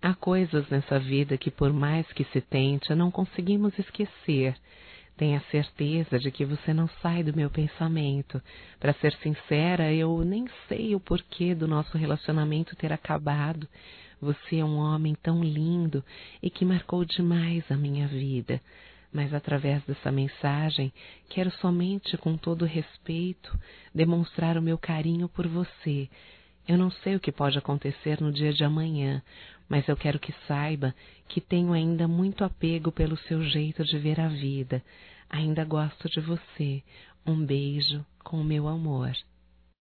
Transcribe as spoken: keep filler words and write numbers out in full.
Há coisas nessa vida que, por mais que se tente, não conseguimos esquecer. Tenha certeza de que você não sai do meu pensamento. Para ser sincera, eu nem sei o porquê do nosso relacionamento ter acabado. Você é um homem tão lindo e que marcou demais a minha vida. Mas através dessa mensagem, quero somente, com todo respeito, demonstrar o meu carinho por você. Eu não sei o que pode acontecer no dia de amanhã, mas eu quero que saiba que tenho ainda muito apego pelo seu jeito de ver a vida. Ainda gosto de você. Um beijo com o meu amor.